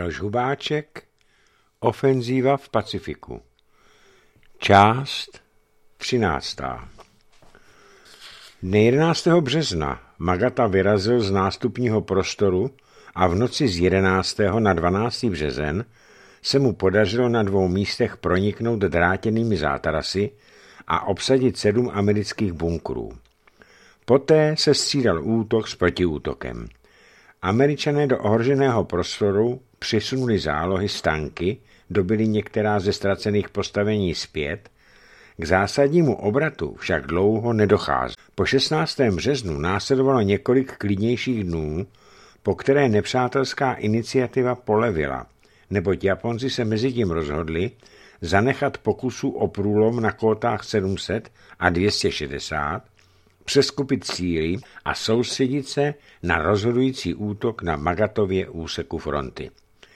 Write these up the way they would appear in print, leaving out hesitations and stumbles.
Miloš Hubáček, Ofenzíva v Pacifiku. Část 13. Dne 11. března Magata vyrazil z nástupního prostoru a v noci z 11. na 12. březen se mu podařilo na 2 místech proniknout drátěnými zátarasy a obsadit 7 amerických bunkrů. Poté se střídal útok s protiútokem. Američané do ohroženého prostoru přisunuli zálohy z tanky, dobili některá ze ztracených postavení zpět. K zásadnímu obratu však dlouho nedocházelo. Po 16. březnu následovalo několik klidnějších dnů, po které nepřátelská iniciativa polevila, neboť Japonci se mezitím rozhodli zanechat pokusu o průlom na kótách 700 a 260, přeskupit síly a soustředit se na rozhodující útok na Magatově úseku fronty.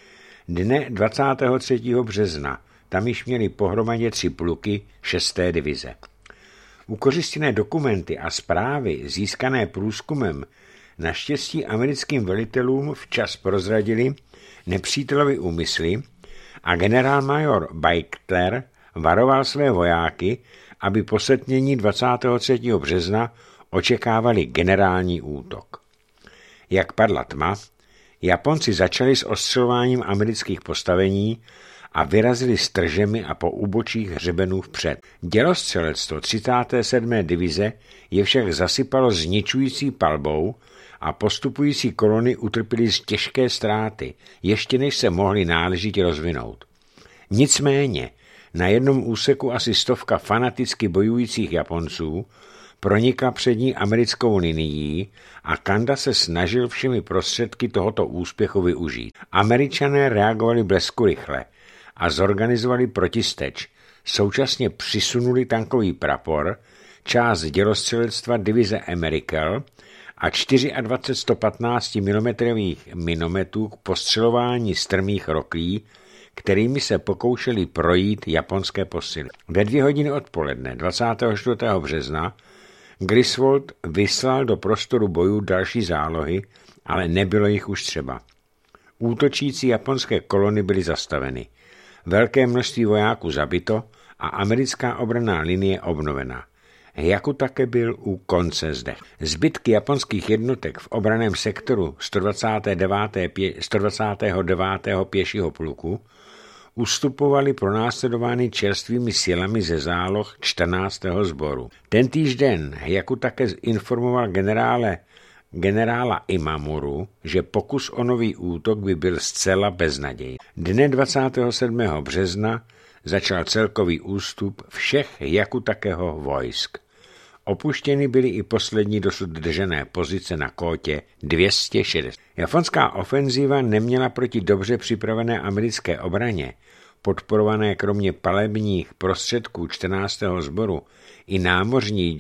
Dne 23. března tam již měli pohromadě 3 pluky 6. divize. Ukořistěné dokumenty a zprávy získané průzkumem naštěstí americkým velitelům včas prozradili nepřítelovi úmysly a generálmajor Beichtler varoval své vojáky, aby po setmění 23. března očekávali generální útok. Jak padla tma, Japonci začali s ostřelováním amerických postavení a vyrazili s tržemi a po úbočích hřebenů vpřed. Dělostřelectvo 37. divize je však zasypalo zničující palbou a postupující kolony utrpěly těžké ztráty, ještě než se mohly náležitě rozvinout. Nicméně na jednom úseku asi 100 fanaticky bojujících Japonců pronikla přední americkou linií a Kanda se snažil všemi prostředky tohoto úspěchu využít. Američané reagovali bleskurychle a zorganizovali protisteč. Současně přisunuli tankový prapor, část dělostřelectva divize Amerikel a 24 115 mm minometů k postřelování strmých roklí, kterými se pokoušeli projít japonské posily. Ve 2 hodiny odpoledne 24. března Griswold vyslal do prostoru bojů další zálohy, ale nebylo jich už třeba. Útočící japonské kolony byly zastaveny. Velké množství vojáků zabito a americká obranná linie obnovena. Hyakutake byl u konce zdech. Zbytky japonských jednotek v obraném sektoru 129. pěšího pluku ustupovali pronásledovány čerstvými silami ze záloh 14. sboru. Tentýž den Hyakutake informoval generála Imamuru, že pokus o nový útok by byl zcela beznadějný. Dne 27. března začal celkový ústup všech Hyakutakeho vojsk. Opuštěny byly i poslední dosud držené pozice na kótě 260. Japonská ofenzíva neměla proti dobře připravené americké obraně, podporované kromě palebních prostředků 14. sboru i námořní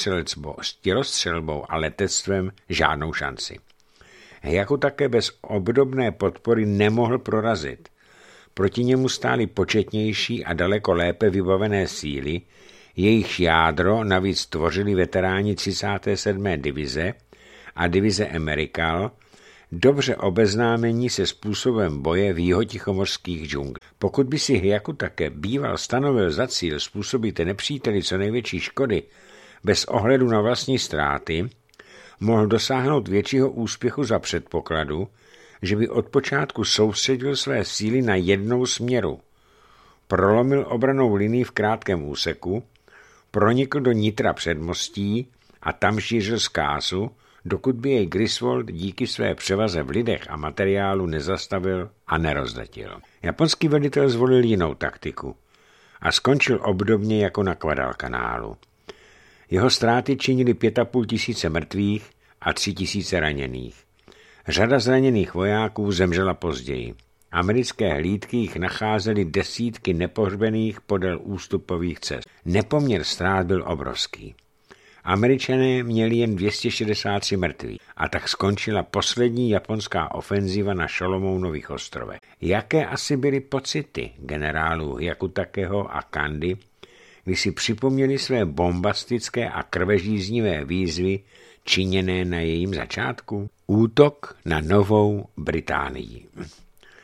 dělostřelbou a letectvem, žádnou šanci. Hyakutake bez obdobné podpory nemohl prorazit. Proti němu stály početnější a daleko lépe vybavené síly, jejichž jádro navíc tvořili veteráni 37. divize a divize Amerikal, dobře obeznámení se způsobem boje v jihotichomořských džunglích. Pokud by si Hyakutake býval stanovil za cíl způsobit nepříteli co největší škody bez ohledu na vlastní ztráty, mohl dosáhnout většího úspěchu za předpokladu, že by od počátku soustředil své síly na jednou směru. Prolomil obrannou linii v krátkém úseku, pronikl do nitra předmostí a tam šířil zkázu, dokud by jej Griswold díky své převaze v lidech a materiálu nezastavil a nerozletil. Japonský velitel zvolil jinou taktiku a skončil obdobně jako na Guadalcanálu. Jeho ztráty činily 5,5 tisíce mrtvých a 3 000 raněných. Řada zraněných vojáků zemřela později. Americké hlídky jich nacházely desítky nepohřbených podél ústupových cest. Nepoměr ztrát byl obrovský. Američané měli jen 263 mrtvých a tak skončila poslední japonská ofenziva na Šolomounových ostrovech. Jaké asi byly pocity generálů Hyakutakeho a Kandy, když si připomněli své bombastické a krvežíznivé výzvy činěné na jejím začátku? Útok na Novou Británii.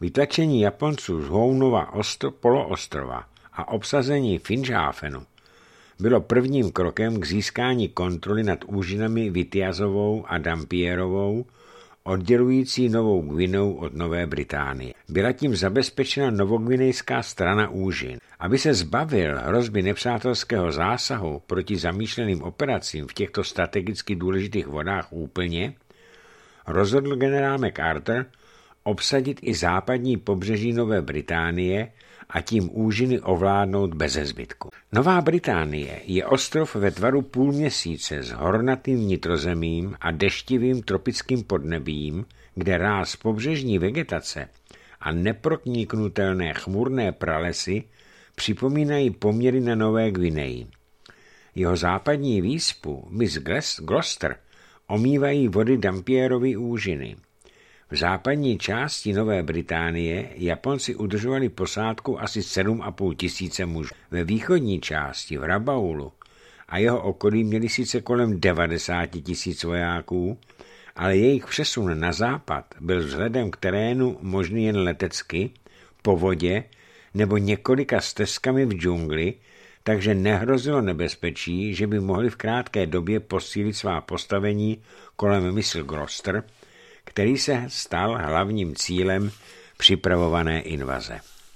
Vytlačení Japonců z Hounova poloostrova a obsazení Finchhafenu bylo prvním krokem k získání kontroly nad úžinami Vitiazovou a Dampierovou, oddělující Novou Gvineu od Nové Británie. Byla tím zabezpečena novogvinejská strana úžin. Aby se zbavil hrozby nepřátelského zásahu proti zamýšleným operacím v těchto strategicky důležitých vodách úplně, rozhodl generál MacArthur obsadit i západní pobřeží Nové Británie a tím úžiny ovládnout beze zbytku. Nová Británie je ostrov ve tvaru půlměsíce s hornatým vnitrozemím a deštivým tropickým podnebím, kde ráz pobřežní vegetace a neprokniknutelné chmurné pralesy připomínají poměry na Nové Gvineji. Jeho západní výspu, Miss Gloucester, omývají vody Dampierovy úžiny. V západní části Nové Británie Japonci udržovali posádku asi 7,5 tisíce mužů. Ve východní části v Rabaulu a jeho okolí měli sice kolem 90 tisíc vojáků, ale jejich přesun na západ byl vzhledem k terénu možný jen letecky, po vodě nebo několika stezkami v džungli, takže nehrozilo nebezpečí, že by mohli v krátké době posílit svá postavení kolem Miss Gloucester, který se stal hlavním cílem připravované invaze.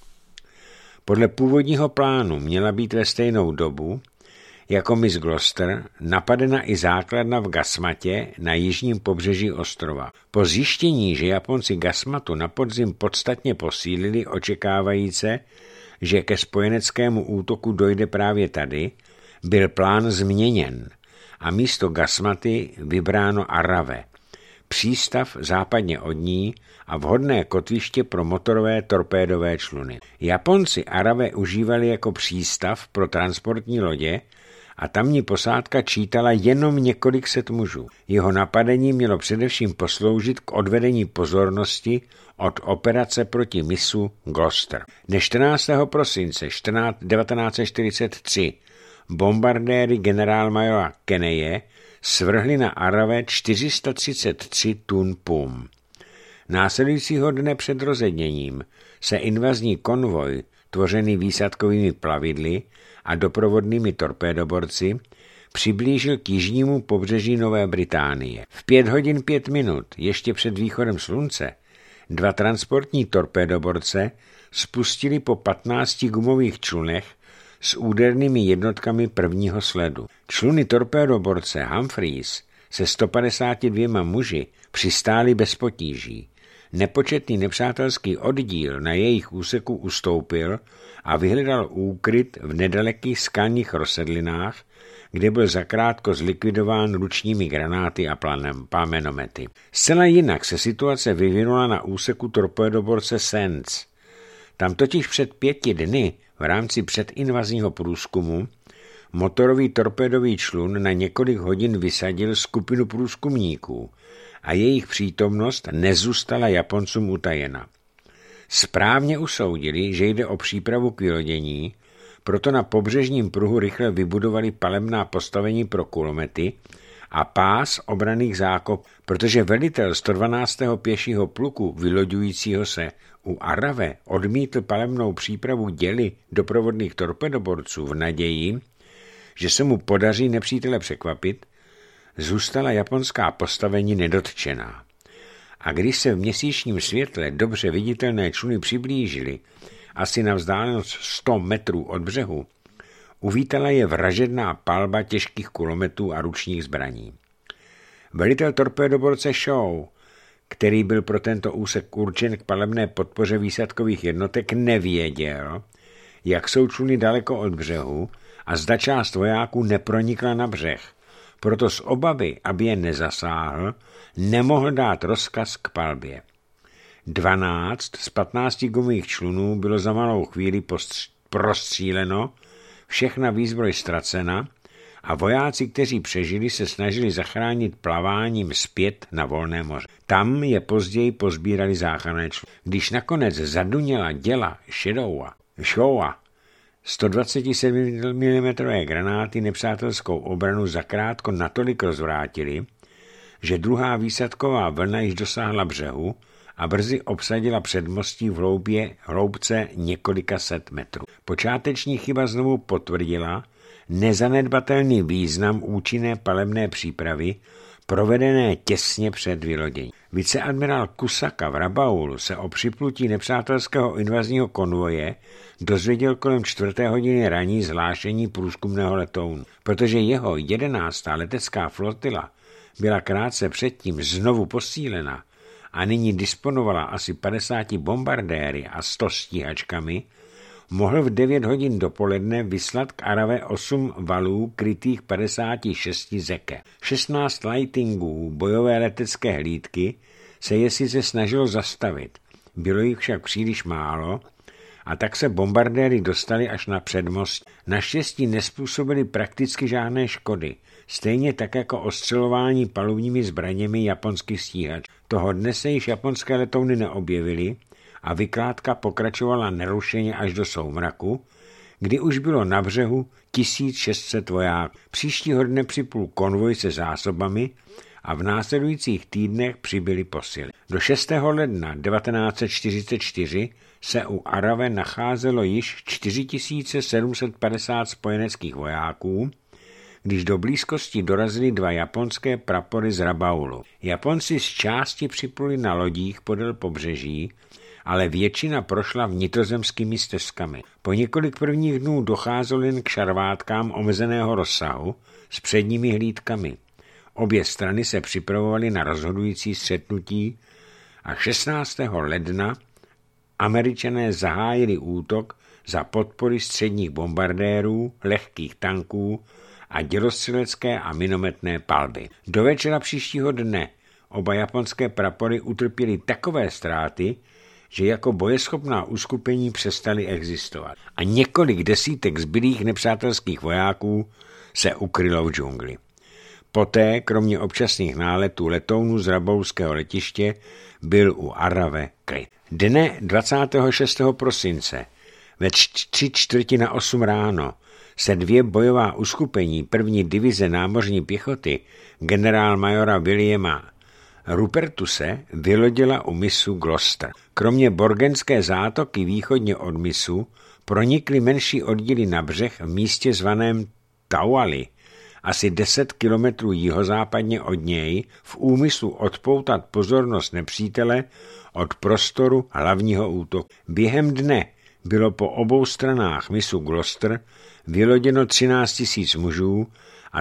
Podle původního plánu měla být ve stejnou dobu jako Miss Gloucester napadena i základna v Gasmatě na jižním pobřeží ostrova. Po zjištění, že Japonci Gasmatu na podzim podstatně posílili, očekávajíce, že ke spojeneckému útoku dojde právě tady, byl plán změněn a místo Gasmaty vybráno Arave, přístav západně od ní a vhodné kotviště pro motorové torpédové čluny. Japonci Arave užívali jako přístav pro transportní lodě a tamní posádka čítala jenom několik set mužů. Jeho napadení mělo především posloužit k odvedení pozornosti od operace proti misu Gloucester. Dne 14. prosince 1943 bombardéry generálmajora Kenneje svrhli na Arave 433 tun pum. Následujícího dne před rozedněním se invazní konvoj, tvořený výsadkovými plavidly a doprovodnými torpédoborci, přiblížil k jižnímu pobřeží Nové Británie. V 5 hodin 5 minut, ještě před východem slunce, 2 transportní torpédoborce spustili po 15 gumových člunech s údernými jednotkami prvního sledu. Čluny torpédoborce Humphreys se 152 muži přistály bez potíží. Nepočetný nepřátelský oddíl na jejich úseku ustoupil a vyhledal úkryt v nedalekých skalních rozsedlinách, kde byl zakrátko zlikvidován ručními granáty a plamenomety. Zcela jinak se situace vyvinula na úseku torpédoborce Sands. Tam totiž před 5 dny v rámci předinvazního průzkumu motorový torpédový člun na několik hodin vysadil skupinu průzkumníků a jejich přítomnost nezůstala Japoncům utajena. Správně usoudili, že jde o přípravu k vylodění, proto na pobřežním pruhu rychle vybudovali palebná postavení pro kulomety a pás obranných zákopů, protože velitel 112. pěšího pluku vyloďujícího se u Arave odmítl palebnou přípravu děly doprovodných torpedoborců v naději, že se mu podaří nepřítele překvapit, zůstala japonská postavení nedotčená. A když se v měsíčním světle dobře viditelné čluny přiblížily, asi na vzdálenost 100 metrů od břehu, uvítala je vražedná palba těžkých kulometů a ručních zbraní. Velitel torpédoborce Shaw, který byl pro tento úsek určen k palebné podpoře výsadkových jednotek, nevěděl, jak jsou čluny daleko od břehu a zda část vojáků nepronikla na břeh. Proto z obavy, aby je nezasáhl, nemohl dát rozkaz k palbě. 12 z 15 gumových člunů bylo za malou chvíli prostříleno, všechna výzbroj ztracena a vojáci, kteří přežili, se snažili zachránit plaváním zpět na volné moře. Tam je později pozbírali záchranné čluny. Když nakonec zaduněla děla Shawa, 127 mm granáty nepřátelskou obranu zakrátko natolik rozvrátili, že druhá výsadková vlna již dosáhla břehu a brzy obsadila předmostí v hloubce několika set metrů. Počáteční chyba znovu potvrdila nezanedbatelný význam účinné palebné přípravy, provedené těsně před vyloděním. Viceadmirál Kusaka v Rabaulu se o připlutí nepřátelského invazního konvoje dozvěděl kolem 4. hodiny raní z hlášení průzkumného letounu. Protože jeho 11. letecká flotila byla krátce předtím znovu posílena a nyní disponovala asi 50 bombardéry a 100 stíhačkami, mohl v 9 hodin dopoledne vyslat k Arave 8 valů krytých 56 zeke. 16 Lightningů bojové letecké hlídky se je sice snažilo zastavit, bylo jich však příliš málo a tak se bombardéry dostali až na předmost. Naštěstí nespůsobili prakticky žádné škody, stejně tak jako ostřelování palubními zbraněmi japonských stíhačů. Toho dne se již japonské letouny neobjevily a vykládka pokračovala nerušeně až do soumraku, kdy už bylo na břehu 1600 vojáků. Příštího dne připlul konvoj se zásobami a v následujících týdnech přibyly posily. Do 6. ledna 1944 se u Arave nacházelo již 4750 spojeneckých vojáků, když do blízkosti dorazily 2 japonské prapory z Rabaulu. Japonci z části připluli na lodích podél pobřeží, ale většina prošla vnitrozemskými stezkami. Po několik prvních dnů docházelo jen k šarvátkám omezeného rozsahu s předními hlídkami. Obě strany se připravovaly na rozhodující střetnutí a 16. ledna Američané zahájili útok za podpory středních bombardérů, lehkých tanků a dělostřelecké a minometné palby. Do večera příštího dne oba japonské prapory utrpěly takové ztráty, že jako bojeschopná uskupení přestaly existovat. A několik desítek zbylých nepřátelských vojáků se ukrylo v džungli. Poté, kromě občasných náletů letounů z rabaulského letiště, byl u Arave klid. Dne 26. prosince ve 7:45 ráno se 2 bojová uskupení 1. divize námořní pěchoty generálmajora Williama Rupertuse vylodila u mysu Gloucester. Kromě Borgenské zátoky východně od mysu pronikly menší oddíly na břeh v místě zvaném Tauali, asi 10 kilometrů jihozápadně od něj, v úmyslu odpoutat pozornost nepřítele od prostoru hlavního útoku. Během dne bylo po obou stranách mysu Gloucester vyloděno 13 000 mužů a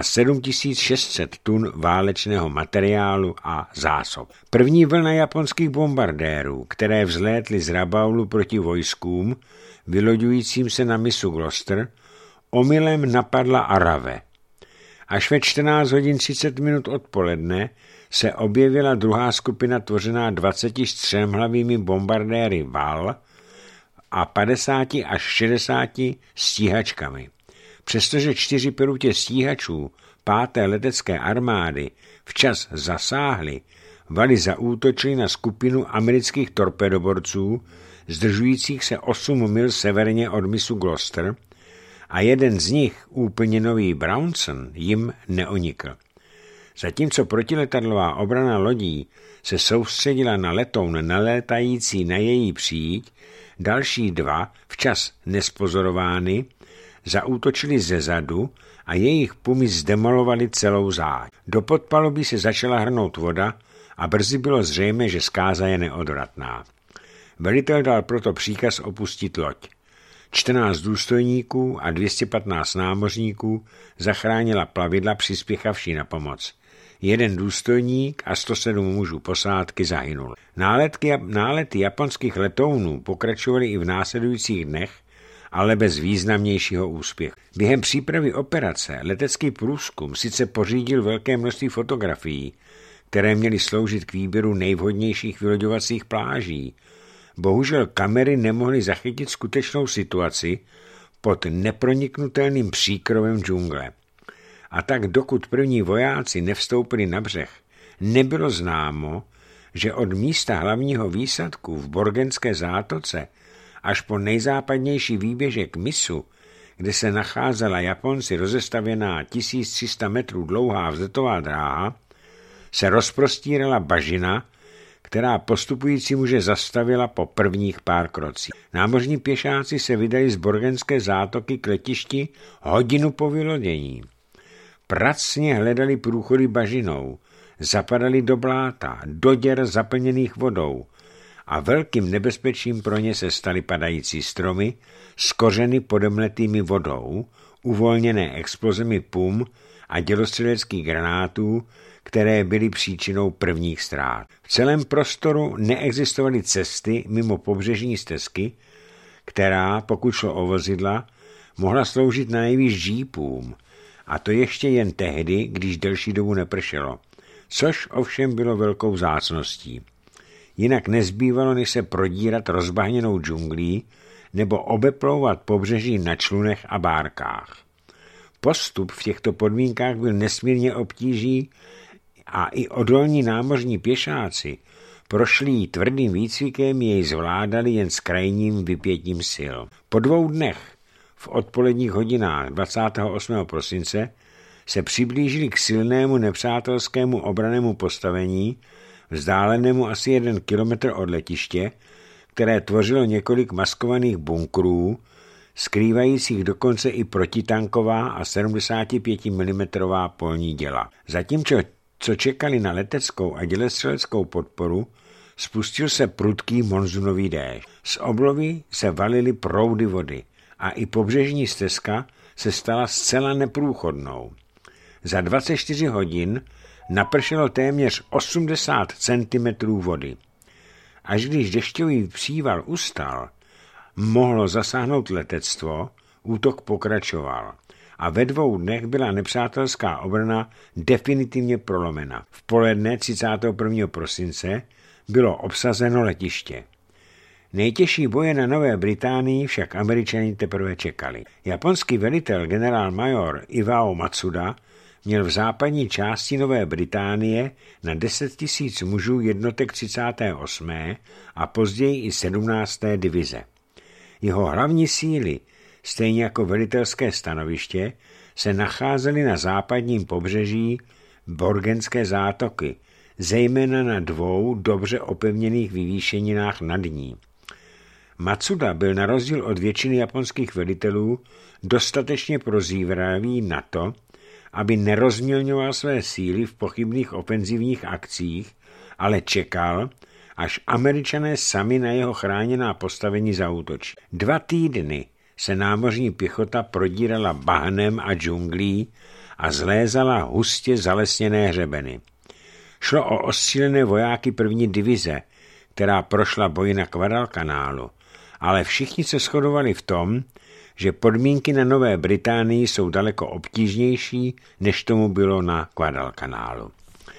7600 tun válečného materiálu a zásob. První vlna japonských bombardérů, které vzlétly z Rabaulu proti vojskům, vyloďujícím se na mysu Gloucester, omylem napadla Arave. Až ve 14 hodin 30 minut odpoledne se objevila druhá skupina tvořená 23 hlavými bombardéry Val a 50 až 60 stíhačkami. Přestože 4 perutě stíhačů 5. letecké armády včas zasáhly, Valy zaútočily na skupinu amerických torpedoborců, zdržujících se 8 mil severně od mysu Gloucester, a jeden z nich, úplně nový Brownson, jim neunikl. Zatímco protiletadlová obrana lodí se soustředila na letoun nalétající na její příď, další 2, včas nespozorovány, zaútočili zezadu a jejich pumy zdemolovali celou záď. Do podpalubí se začala hrnout voda a brzy bylo zřejmé, že zkáza je neodvratná. Velitel dal proto příkaz opustit loď. 14 důstojníků a 215 námořníků zachránila plavidla přispěchavší na pomoc. 1 důstojník a 107 mužů posádky zahynul. Nálety japonských letounů pokračovaly i v následujících dnech, ale bez významnějšího úspěchu. Během přípravy operace letecký průzkum sice pořídil velké množství fotografií, které měly sloužit k výběru nejvhodnějších vyloďovacích pláží. Bohužel kamery nemohly zachytit skutečnou situaci pod neproniknutelným příkrovem džungle. A tak dokud první vojáci nevstoupili na břeh, nebylo známo, že od místa hlavního výsadku v Borgenské zátoce až po nejzápadnější výběžek mysu, kde se nacházela Japonci rozestavěná 1300 metrů dlouhá vzletová dráha, se rozprostírala bažina, která postupující muže zastavila po prvních pár krocích. Námořní pěšáci se vydali z Borgenské zátoky k letišti hodinu po vylodění. Pracně hledali průchody bažinou, zapadali do bláta, do děr zaplněných vodou a velkým nebezpečím pro ně se staly padající stromy s kořeny podemletými vodou, uvolněné explozemi pum a dělostřeleckých granátů, které byly příčinou prvních ztrát. V celém prostoru neexistovaly cesty mimo pobřežní stezky, která, pokud šlo o vozidla, mohla sloužit nejvýš džípům, a to ještě jen tehdy, když delší dobu nepršelo, což ovšem bylo velkou vzácností. Jinak nezbývalo, než se prodírat rozbahněnou džunglí nebo obeplouvat pobřeží na člunech a bárkách. Postup v těchto podmínkách byl nesmírně obtížný a i odolní námořní pěšáci, prošlí tvrdým výcvikem, jej zvládali jen s krajním vypětím sil. Po 2 dnech, v odpoledních hodinách 28. prosince, se přiblížili k silnému nepřátelskému obrannému postavení, vzdálenému asi 1 kilometr od letiště, které tvořilo několik maskovaných bunkrů, skrývajících dokonce i protitanková a 75 mm polní děla. Zatímco co čekali na leteckou a dělostřeleckou podporu, spustil se prudký monzunový déšť. Z oblovy se valily proudy vody a i pobřežní stezka se stala zcela neprůchodnou. Za 24 hodin napršelo téměř 80 cm vody. Až když dešťový příval ustal, mohlo zasáhnout letectvo, útok pokračoval a ve 2 dnech byla nepřátelská obrana definitivně prolomena. V poledne 31. prosince bylo obsazeno letiště. Nejtěžší boje na Nové Británii však Američani teprve čekali. Japonský velitel generálmajor Iwao Matsuda měl v západní části Nové Británie na 10 000 mužů jednotek 38. a později i 17. divize. Jeho hlavní síly, stejně jako velitelské stanoviště, se nacházely na západním pobřeží Borgenské zátoky, zejména na 2 dobře opevněných vyvýšeninách nad ní. Matsuda byl na rozdíl od většiny japonských velitelů dostatečně prozíravý na to, aby nerozmělňoval své síly v pochybných ofenzivních akcích, ale čekal, až Američané sami na jeho chráněná postavení zaútočí. 2 týdny se námořní pěchota prodírala bahnem a džunglí a zlézala hustě zalesněné hřebeny. Šlo o ostřílené vojáky 1. divize, která prošla boji na Guadalcanálu, ale všichni se shodovali v tom, že podmínky na Nové Británii jsou daleko obtížnější, než tomu bylo na Guadalcanálu.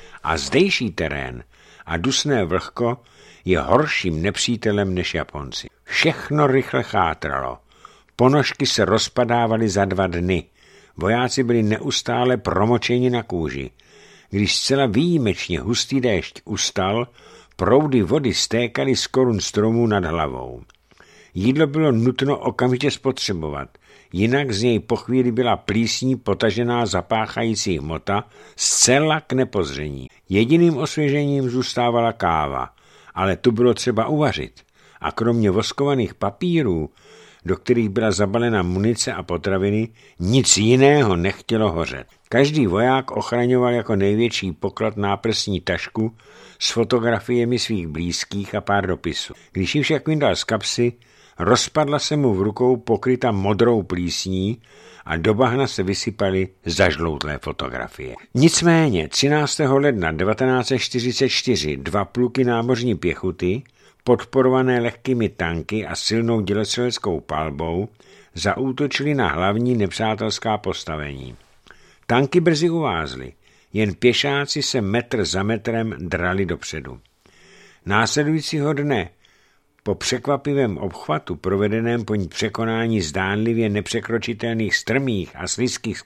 A zdejší terén a dusné vlhko je horším nepřítelem než Japonci. Všechno rychle chátralo. Ponožky se rozpadávaly za 2 dny. Vojáci byli neustále promočeni na kůži. Když zcela výjimečně hustý déšť ustal, proudy vody stékaly z korun stromů nad hlavou. Jídlo bylo nutno okamžitě spotřebovat, jinak z něj po chvíli byla plísní potažená zapáchající hmota zcela k nepozření. Jediným osvěžením zůstávala káva, ale tu bylo třeba uvařit a kromě voskovaných papírů, do kterých byla zabalena munice a potraviny, nic jiného nechtělo hořet. Každý voják ochraňoval jako největší poklad náprsní tašku s fotografiemi svých blízkých a pár dopisů. Když ji však vyndal z kapsy, rozpadla se mu v rukou pokryta modrou plísní a do bahna se vysypaly zažloutlé fotografie. Nicméně 13. ledna 1944 2 pluky námořní pěchoty, podporované lehkými tanky a silnou dělostřeleckou palbou, zaútočili na hlavní nepřátelská postavení. Tanky brzy uvázly, jen pěšáci se metr za metrem drali dopředu. Následujícího dne, po překvapivém obchvatu provedeném po překonání zdánlivě nepřekročitelných strmých a slizkých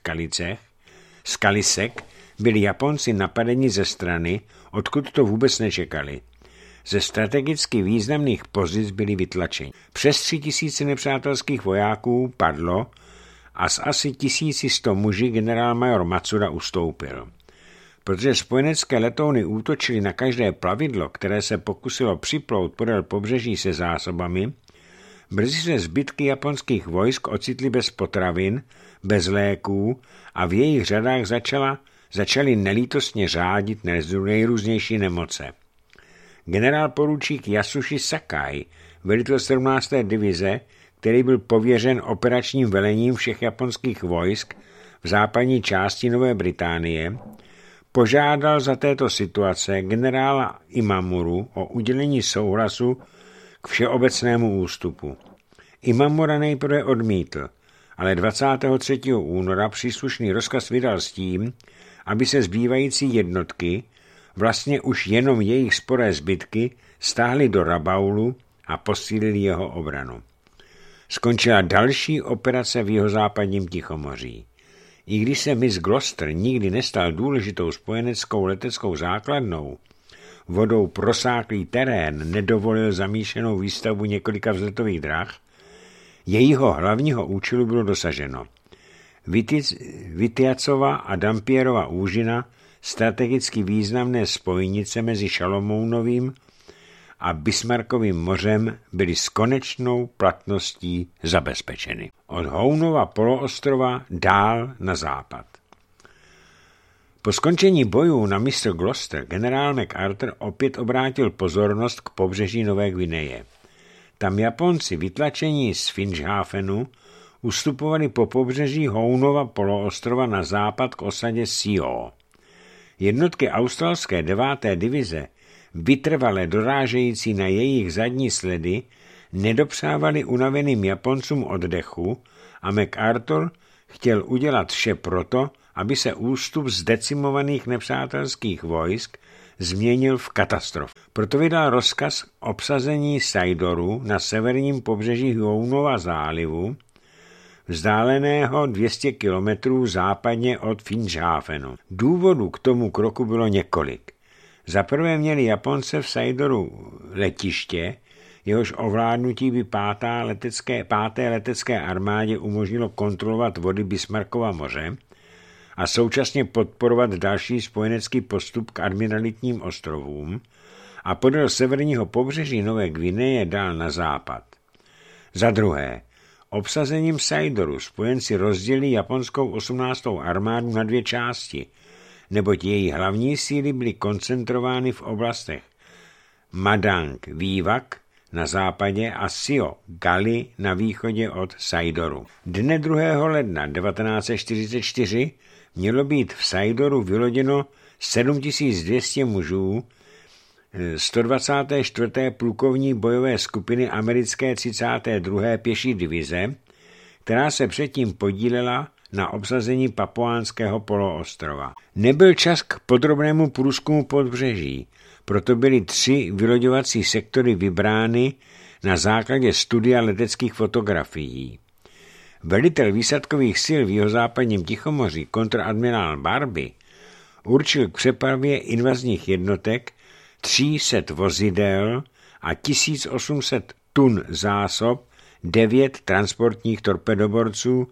skalisek, byli Japonci napadeni ze strany, odkud to vůbec nečekali. Ze strategicky významných pozic byli vytlačeni. Přes 3000 nepřátelských vojáků padlo a s asi 1100 muži generálmajor Matsuda ustoupil. Protože spojenecké letouny útočily na každé plavidlo, které se pokusilo připlout podél pobřeží se zásobami, brzy se zbytky japonských vojsk ocitly bez potravin, bez léků a v jejich řadách začaly nelítostně řádit nejrůznější nemoce. Generál poručík Yasushi Sakai, velitel 17. divize, který byl pověřen operačním velením všech japonských vojsk v západní části Nové Británie, požádal za této situace generála Imamuru o udělení souhlasu k všeobecnému ústupu. Imamura nejprve odmítl, ale 23. února příslušný rozkaz vydal s tím, aby se zbývající jednotky, vlastně už jenom jejich sporé zbytky, stáhly do Rabaulu a posílili jeho obranu. Skončila další operace v jihozápadním Tichomoří. I když se mys Gloucester nikdy nestal důležitou spojeneckou leteckou základnou, vodou prosáklý terén nedovolil zamýšlenou výstavbu několika vzletových drah, jejího hlavního účelu bylo dosaženo. Vityacova a Dampierova úžina, strategicky významné spojnice mezi Šalomounovým a Bismarckovým mořem, byly s konečnou platností zabezpečeny. Od Hounova poloostrova dál na západ. Po skončení bojů na Mr. Gloucester generál MacArthur opět obrátil pozornost k pobřeží Nové Gvineje. Tam Japonci vytlačení z Finchhafenu ustupovali po pobřeží Hounova poloostrova na západ k osadě Sio. Jednotky australské 9. divize, vytrvale dorážející na jejich zadní sledy, nedopřávali unaveným Japoncům oddechu a MacArthur chtěl udělat vše proto, aby se ústup z decimovaných nepřátelských vojsk změnil v katastrofu. Proto vydal rozkaz obsazení Saidoru na severním pobřeží Hounova zálivu, vzdáleného 200 kilometrů západně od Finchhafenu. Důvodů k tomu kroku bylo několik. Za prvé měli Japonce v Saidoru letiště, jehož ovládnutí by páté letecké armádě umožnilo kontrolovat vody Bismarckova moře a současně podporovat další spojenecký postup k admiralitním ostrovům a podél severního pobřeží Nové Gvineje dál na západ. Za druhé, obsazením Saidoru spojenci rozdělili japonskou 18. armádu na dvě části, neboť její hlavní síly byly koncentrovány v oblastech Madang Vývak na západě a Sio Gali na východě od Saidoru. Dne 2. ledna 1944 mělo být v Saidoru vyloděno 7200 mužů 124. plukovní bojové skupiny americké 32. pěší divize, která se předtím podílela na obsazení Papuánského poloostrova. Nebyl čas k podrobnému průzkumu pobřeží, proto byly 3 vyloďovací sektory vybrány na základě studia leteckých fotografií. Velitel výsadkových sil v jihozápadním Tichomoří, kontradmirál Barbie, určil k přepravě invazních jednotek 300 vozidel a 1800 tun zásob, 9 transportních torpedoborců,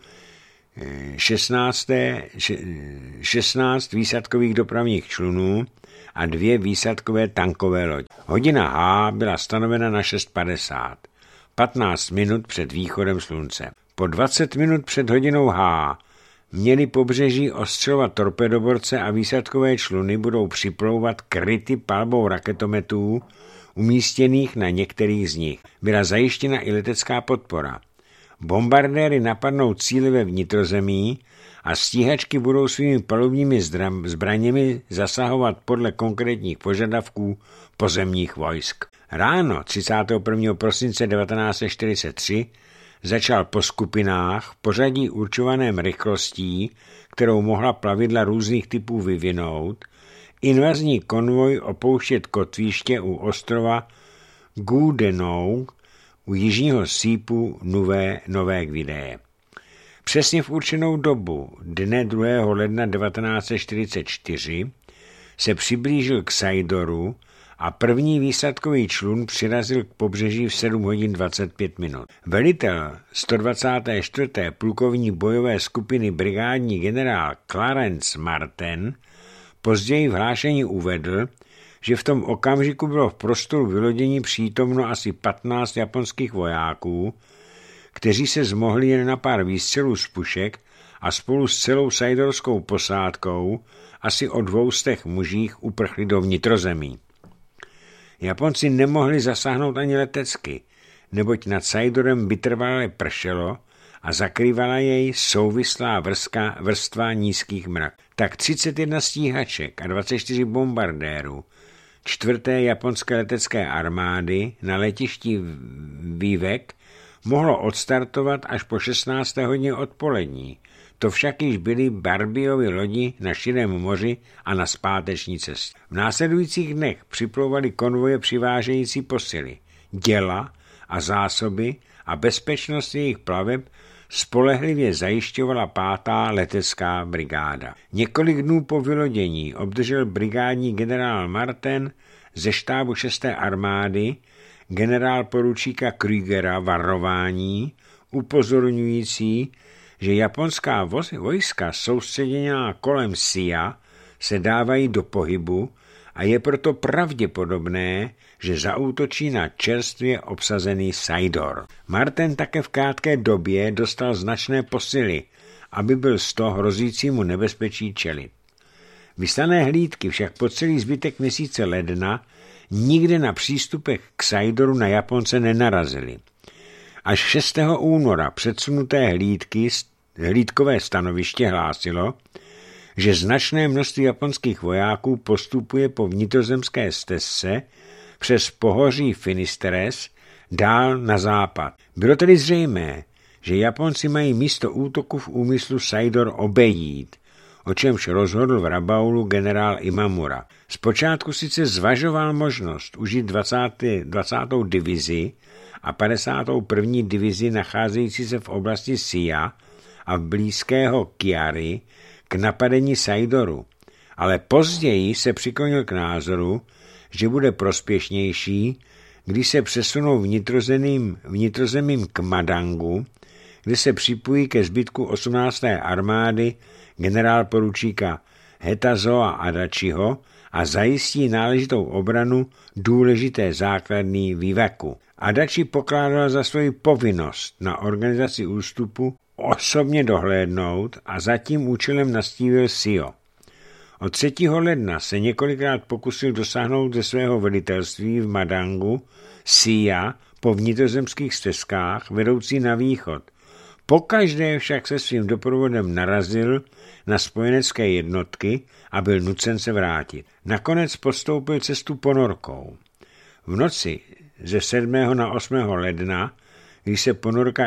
16 výsadkových dopravních člunů a 2 výsadkové tankové lodi. Hodina H byla stanovena na 6:50, 15 minut před východem slunce. Po 20 minut před hodinou H měli pobřeží ostřelovat torpedoborce a výsadkové čluny budou připlouvat kryty palbou raketometů umístěných na některých z nich. Byla zajištěna i letecká podpora. Bombardéry napadnou cíle ve vnitrozemí a stíhačky budou svými palubními zbraněmi zasahovat podle konkrétních požadavků pozemních vojsk. Ráno 31. prosince 1943 začal po skupinách v pořadí určovaném rychlostí, kterou mohla plavidla různých typů vyvinout, invazní konvoj opouštět kotviště u ostrova Goodenough u jižního sýpu Nové Gvineje. Přesně v určenou dobu, dne 2. ledna 1944, se přiblížil k Saidoru a první výsadkový člun přirazil k pobřeží v 7 hodin 25 minut. Velitel 124. plukovní bojové skupiny brigádní generál Clarence Martin Později v hlášení uvedl, že v tom okamžiku bylo v prostoru vylodění přítomno asi 15 japonských vojáků, kteří se zmohli jen na pár výstřelů z pušek a spolu s celou sajdorskou posádkou asi o 200 mužích uprchli do vnitrozemí. Japonci nemohli zasáhnout ani letecky, neboť nad Sajdorem vytrvale pršelo a zakrývala jej souvislá vrstva nízkých mrak. Tak 31 stíhaček a 24 bombardérů 4. japonské letecké armády na letišti Vývek mohlo odstartovat až po 16. hodině odpolední. To však již byly Barbiovy lodi na širém moři a na zpáteční cestě. V následujících dnech připlouvaly konvoje přivážející posily, děla a zásoby a bezpečnost jejich plaveb spolehlivě zajišťovala 5. letecká brigáda. Několik dnů po vylodění obdržel brigádní generál Martin ze štábu 6. armády generál poručíka Krügera varování upozorňující, že japonská vojska soustředěná kolem Sia se dávají do pohybu a je proto pravděpodobné, že zaútočí na čerstvě obsazený Sajdor. Martin také v krátké době dostal značné posily, aby byl z toho hrozícímu nebezpečí čelit. Vyslané hlídky však po celý zbytek měsíce ledna nikde na přístupech k Sajdoru na Japonce nenarazily. Až 6. února předsunuté hlídkové stanoviště hlásilo, že značné množství japonských vojáků postupuje po vnitrozemské stezce přes pohoří Finisterres dál na západ. Bylo tedy zřejmé, že Japonci mají místo útoku v úmyslu Sajdor obejít, o čemž rozhodl v Rabaulu generál Imamura. Zpočátku sice zvažoval možnost užít 20. divizi a 51. divizi nacházející se v oblasti Sia a v blízkého Kiary k napadení Sajdoru, ale později se přiklonil k názoru, že bude prospěšnější, když se přesunou vnitrozemím k Madangu, kde se připojí ke zbytku 18. armády generál poručíka Hetazoa Adachiho a zajistí náležitou obranu důležité základny Výveku. Adachi pokládal za svoji povinnost na organizaci ústupu osobně dohlédnout a za tím účelem nastívil Sio. Od 3. ledna se několikrát pokusil dosáhnout ze svého velitelství v Madangu Sia po vnitrozemských stezkách vedoucí na východ. Pokaždé však se svým doprovodem narazil na spojenecké jednotky a byl nucen se vrátit. Nakonec postoupil cestu ponorkou. V noci ze 7. na 8. ledna, když se ponorka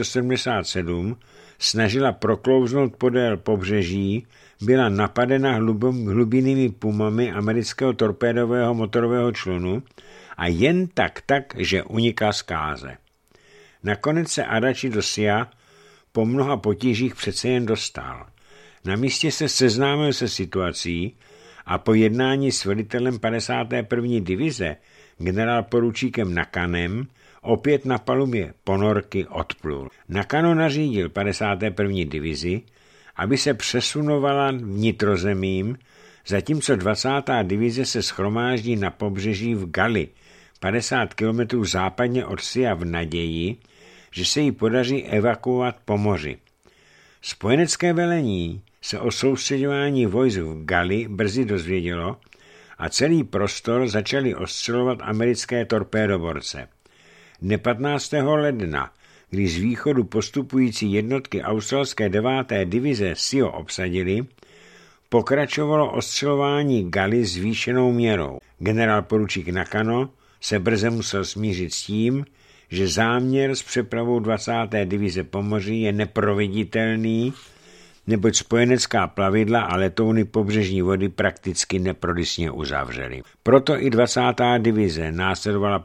I-177 snažila proklouznout podél pobřeží, byla napadena hlubinnými pumami amerického torpédového motorového člunu a jen tak, že unikla zkáze. Nakonec se Adachi do Sia po mnoha potížích přece jen dostal. Na místě se seznámil se situací a po jednání s velitelem 51. divize generál poručíkem Nakanem opět na palubě ponorky odplul. Nakano nařídil 51. divizi, aby se přesunovala vnitrozemím, zatímco 20. divize se shromáždí na pobřeží v Gali, 50 km západně od Sia v naději, že se jí podaří evakuovat po moři. Spojenecké velení se o soustředování vojsk v Gali brzy dozvědělo a celý prostor začali ostřelovat americké torpédoborce. Dne 15. ledna, když z východu postupující jednotky australské 9. divize Sio obsadili, pokračovalo ostřelování Gali zvýšenou měrou. Generál poručík Nakano se brze musel smířit s tím, že záměr s přepravou 20. divize po moři je neproveditelný, neboť spojenecká plavidla a letouny pobřežní vody prakticky neprodysně uzavřely. Proto i 20. divize následovala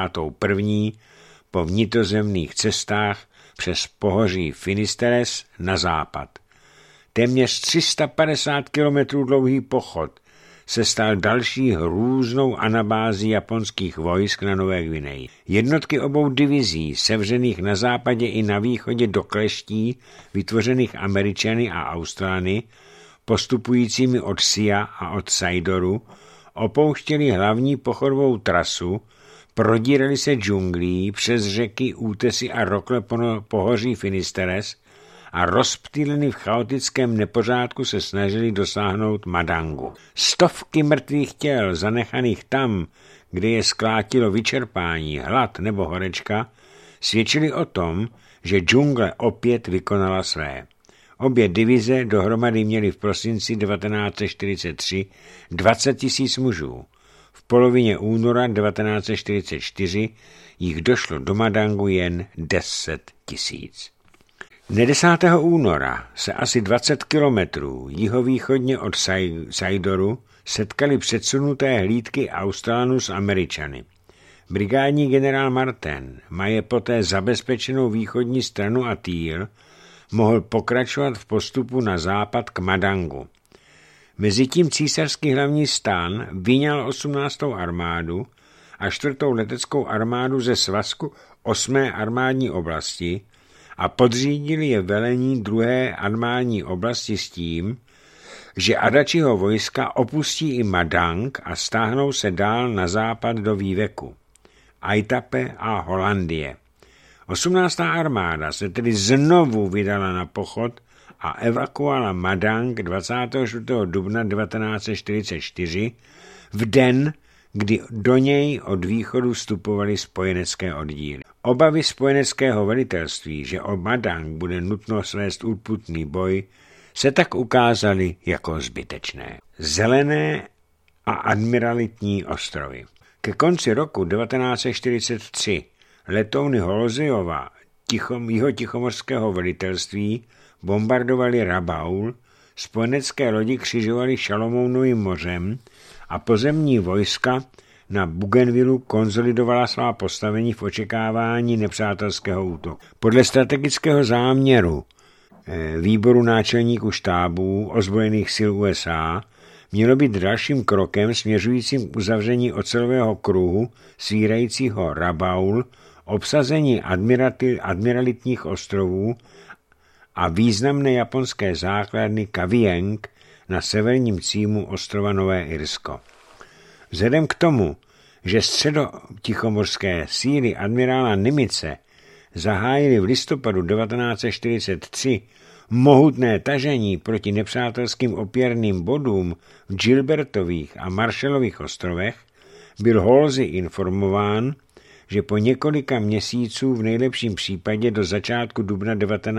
51. po vnitrozemních cestách přes pohoří Finisterres na západ. Téměř 350 km dlouhý pochod se stal další hrůznou anabází japonských vojsk na Nové Gvineji. Jednotky obou divizí, sevřených na západě i na východě do kleští, vytvořených Američany a Australany, postupujícími od Sia a od Saidoru, opouštěli hlavní pochodovou trasu, prodírali se džunglí přes řeky, útesy a rokle pohoří Finisterres a rozptýleni v chaotickém nepořádku se snažili dosáhnout Madangu. Stovky mrtvých těl zanechaných tam, kde je sklátilo vyčerpání, hlad nebo horečka, svědčili o tom, že džungle opět vykonala své. Obě divize dohromady měly v prosinci 1943 20 000 mužů. V polovině února 1944 jich došlo do Madangu jen 10 000. Dne 10. února se asi 20 kilometrů jihovýchodně od Saidoru setkali předsunuté hlídky Australanů s Američany. Brigádní generál Martin maje poté zabezpečenou východní stranu a týl, mohl pokračovat v postupu na západ k Madangu. Mezitím císařský hlavní stán vyňal 18. armádu a 4. leteckou armádu ze svazku 8. armádní oblasti a podřídili je velení 2. armádní oblasti s tím, že Adačiho vojska opustí i Madang a stáhnou se dál na západ do výveku, Aitape a Holandie. 18. armáda se tedy znovu vydala na pochod a evakuovala Madang 24. dubna 1944 v den, kdy do něj od východu vstupovaly spojenecké oddíly. Obavy spojeneckého velitelství, že o Madang bude nutno svést urputný boj, se tak ukázaly jako zbytečné. Zelené a admiralitní ostrovy. Ke konci roku 1943 letouny Holozejova jihotichomorského velitelství bombardovali Rabaul, spojenecké lodi křižovaly Šalomounovým mořem a pozemní vojska na Bougainvillu konzolidovala svá postavení v očekávání nepřátelského útoku. Podle strategického záměru výboru náčelníků štábů ozbrojených sil USA mělo být dalším krokem směřujícím k uzavření ocelového kruhu svírajícího Rabaul, obsazení admiralitních ostrovů a významné japonské základny Kavieng na severním címu ostrova Nové Irsko. Vzhledem k tomu, že středotichomorské síly admirála Nimice zahájily v listopadu 1943 mohutné tažení proti nepřátelským opěrným bodům v Gilbertových a Marshallových ostrovech, byl Halsey informován, že po několika měsíců, v nejlepším případě do začátku dubna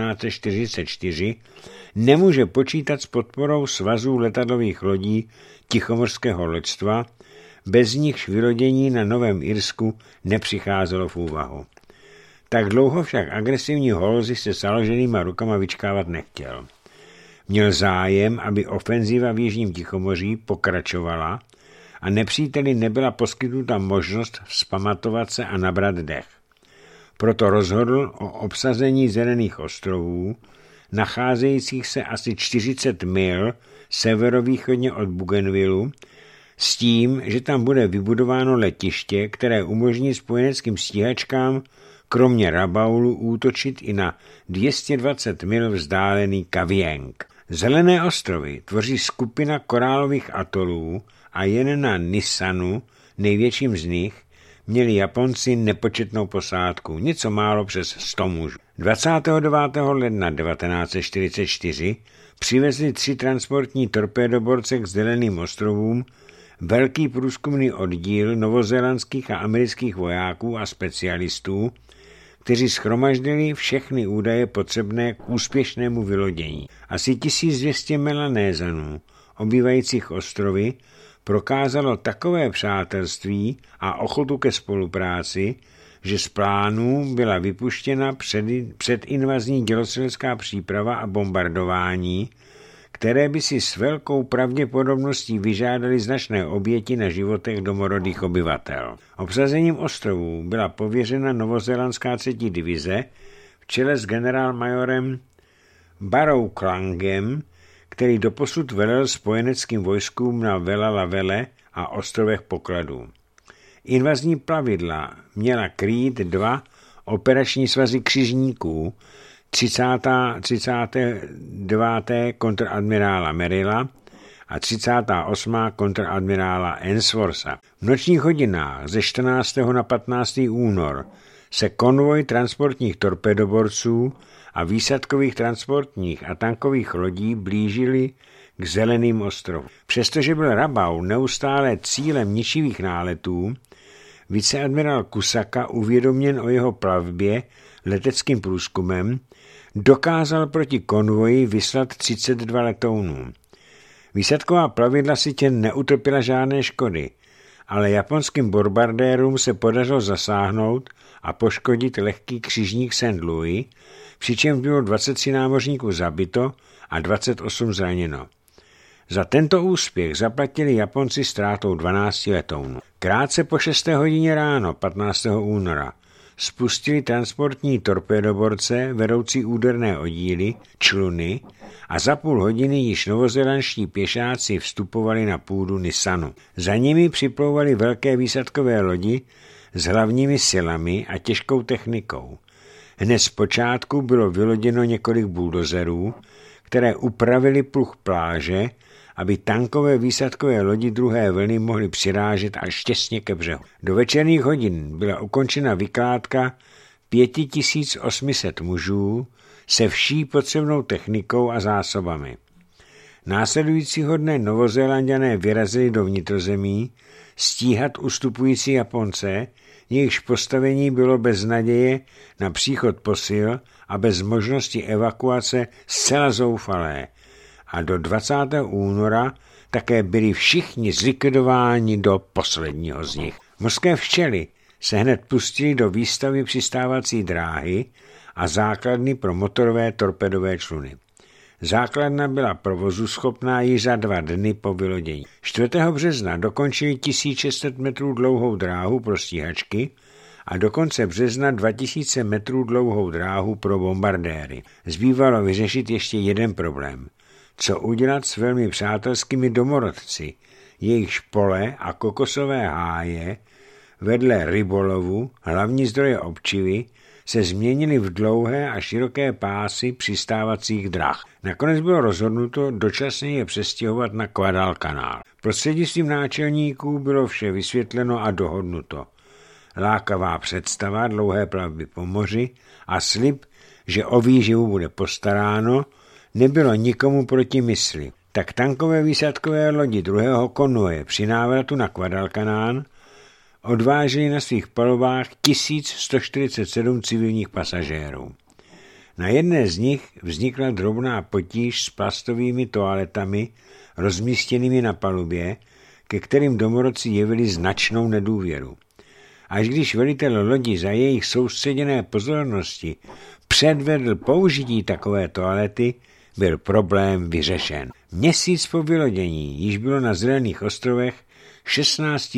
1944, nemůže počítat s podporou svazů letadlových lodí Tichomorského loďstva, bez nichž vylodění na Novém Irsku nepřicházelo v úvahu. Tak dlouho však agresivní Halsey se založenýma rukama vyčkávat nechtěl. Měl zájem, aby ofenziva v Jižním Tichomoří pokračovala a nepříteli nebyla poskytnuta možnost vzpamatovat se a nabrat dech. Proto rozhodl o obsazení Zelených ostrovů, nacházejících se asi 40 mil severovýchodně od Bougainvillu, s tím, že tam bude vybudováno letiště, které umožní spojeneckým stíhačkám kromě Rabaulu útočit i na 220 mil vzdálený Kavieng. Zelené ostrovy tvoří skupina korálových atolů a jen na Nisanu, největším z nich, měli Japonci nepočetnou posádku, něco málo přes 100 mužů. 29. ledna 1944 přivezli 3 transportní torpédoborce k Zeleným ostrovům velký průzkumný oddíl novozélandských a amerických vojáků a specialistů, kteří shromaždili všechny údaje potřebné k úspěšnému vylodění. Asi 1200 Melanézanů, obývajících ostrovy, prokázalo takové přátelství a ochotu ke spolupráci, že z plánů byla vypuštěna předinvazní dělostřelecká příprava a bombardování, které by si s velkou pravděpodobností vyžádaly značné oběti na životech domorodých obyvatel. Obsazením ostrovů byla pověřena novozélandská 3. divize v čele s generálmajorem Barrowclangem, který doposud velel spojeneckým vojskům na Vella Lavelle a ostrovech pokladů. Invazní plavidla měla krýt 2 operační svazy křižníků, 39. kontradmirála Merrilla a 38. kontradmirála Ainswortha. V nočních hodinách ze 14. na 15. únor se konvoj transportních torpédoborců a výsadkových transportních a tankových lodí blížili k Zeleným ostrovům. Přestože byl Rabaul neustále cílem ničivých náletů, viceadmirál Kusaka, uvědoměn o jeho plavbě leteckým průzkumem, dokázal proti konvoji vyslat 32 letounů. Výsadková plavidla sice neutrpěla žádné škody, ale japonským bombardérům se podařilo zasáhnout a poškodit lehký křižník St. Louis, přičemž bylo 23 námořníků zabito a 28 zraněno. Za tento úspěch zaplatili Japonci ztrátou 12 letounů. Krátce po 6. hodině ráno 15. února spustili transportní torpédoborce vedoucí úderné oddíly, čluny, a za půl hodiny již novozélandští pěšáci vstupovali na půdu Nisanu. Za nimi připlouvali velké výsadkové lodi s hlavními silami a těžkou technikou. Hned zpočátku bylo vyloděno několik buldozerů, které upravili pluh pláže, aby tankové výsadkové lodi druhé vlny mohly přirážet až těsně ke břehu. Do večerních hodin byla ukončena vykládka 5800 mužů se vší potřebnou technikou a zásobami. Následujícího dne Novozélanďané vyrazili do vnitrozemí stíhat ustupující Japonce, jejichž postavení bylo bez naděje na příchod posil a bez možnosti evakuace zcela zoufalé. A do 20. února také byli všichni zlikvidováni do posledního z nich. Mořské včely se hned pustili do výstavy přistávací dráhy a základny pro motorové torpedové čluny. Základna byla provozuschopná již za 2 dny po vylodění. 4. března dokončili 1600 metrů dlouhou dráhu pro stíhačky a do konce března 2000 metrů dlouhou dráhu pro bombardéry. Zbývalo vyřešit ještě jeden problém. Co udělat s velmi přátelskými domorodci, jejichž pole a kokosové háje vedle rybolovu, hlavní zdroje občivy, se změnily v dlouhé a široké pásy přistávacích drah. Nakonec bylo rozhodnuto dočasně je přestěhovat na Guadalcanal. Prostřednictvím náčelníků bylo vše vysvětleno a dohodnuto. Lákavá představa dlouhé plavby po moři a slib, že o výživu bude postaráno, nebylo nikomu proti mysli. Tak tankové výsadkové lodi druhého konvoje při návratu na Guadalcanal odváželi na svých palubách 1147 civilních pasažérů. Na jedné z nich vznikla drobná potíž s plastovými toaletami rozmístěnými na palubě, ke kterým domorodci jevili značnou nedůvěru. Až když velitel lodi za jejich soustředěné pozornosti předvedl použití takové toalety, byl problém vyřešen. Měsíc po vylodění již bylo na Zelených ostrovech 16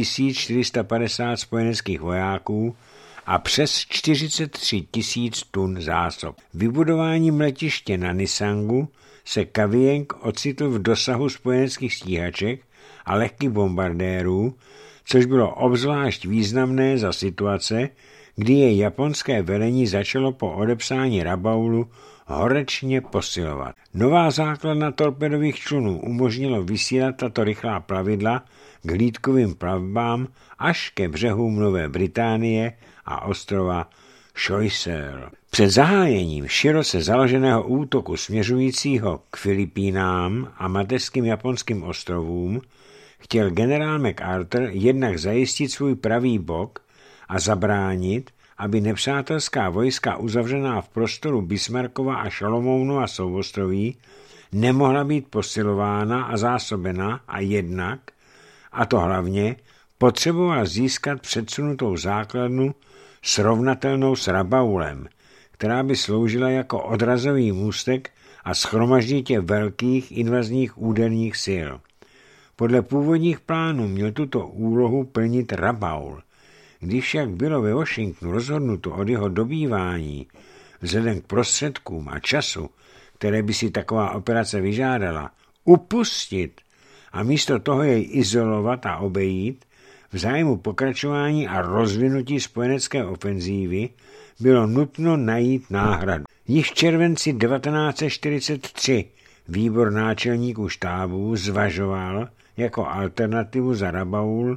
450 spojeneckých vojáků a přes 43 000 tun zásob. Vybudováním letiště na Nisangu se Kavieng ocitl v dosahu spojeneckých stíhaček a lehkých bombardérů, což bylo obzvlášť významné za situace, kdy je japonské velení začalo po odepsání Rabaulu horečně posilovat. Nová základna torpedových člunů umožnilo vysílat tato rychlá plavidla k hlídkovým plavbám až ke břehům Nové Británie a ostrova Choiseul. Před zahájením široce založeného útoku směřujícího k Filipínám a mateřským japonským ostrovům chtěl generál MacArthur jednak zajistit svůj pravý bok a zabránit, aby nepřátelská vojska uzavřená v prostoru Bismarckova a Šalomounu a souostroví nemohla být posilována a zásobena a jednak, a to hlavně, potřeboval získat předsunutou základnu srovnatelnou s Rabaulem, která by sloužila jako odrazový můstek a shromažditě velkých invazních úderních sil. Podle původních plánů měl tuto úlohu plnit Rabaul. Když však bylo ve Washingtonu rozhodnuto od jeho dobývání, vzhledem k prostředkům a času, které by si taková operace vyžádala, upustit a místo toho jej izolovat a obejít, v zájmu pokračování a rozvinutí spojenecké ofenzívy bylo nutno najít náhradu. Již v červenci 1943 výbor náčelníků štábů zvažoval jako alternativu za Rabaul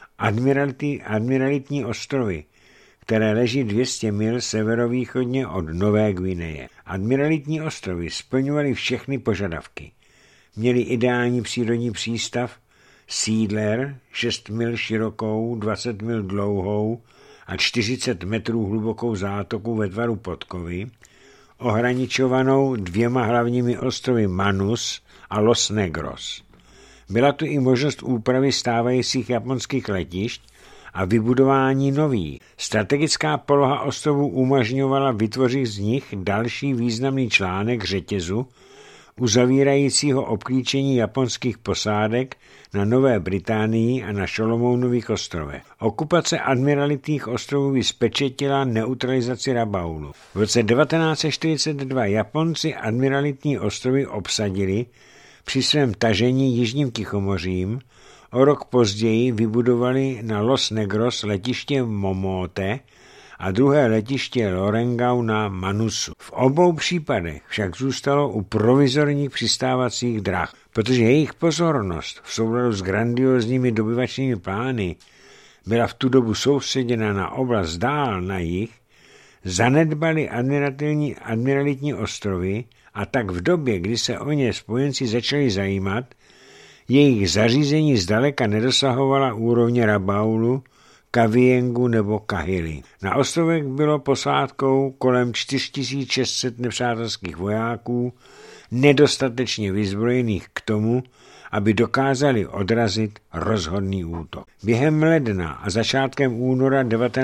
admiralitní ostrovy, které leží 200 mil severovýchodně od Nové Guineje. Admiralitní ostrovy splňovaly všechny požadavky. Měly ideální přírodní přístav, Siedler, 6 mil širokou, 20 mil dlouhou a 40 metrů hlubokou zátoku ve tvaru podkovy, ohraničovanou 2 hlavními ostrovy Manus a Los Negros. Byla tu i možnost úpravy stávajících japonských letišť a vybudování nových. Strategická poloha ostrovů umožňovala vytvořit z nich další významný článek řetězu, uzavírajícího obklíčení japonských posádek na Nové Británii a na Šolomounových ostrovech. Okupace admiralitních ostrovů vyspečetila neutralizaci Rabaulu. V roce 1942 Japonci admiralitní ostrovy obsadili při svém tažení Jižním Tichomořím. O rok později vybudovali na Los Negros letiště Momote a druhé letiště Lorengau na Manusu. V obou případech však zůstalo u provizorních přistávacích drah, protože jejich pozornost v souladu s grandiózními dobyvačními plány byla v tu dobu soustředěna na oblast dál na jih, zanedbali admiralitní ostrovy a tak v době, kdy se o ně spojenci začali zajímat, jejich zařízení zdaleka nedosahovala úrovně Rabaulu, Kaviengu nebo Kahily. Na ostrovech bylo posádkou kolem 4600 nepřátelských vojáků, nedostatečně vyzbrojených k tomu, aby dokázali odrazit rozhodný útok. Během ledna a začátkem února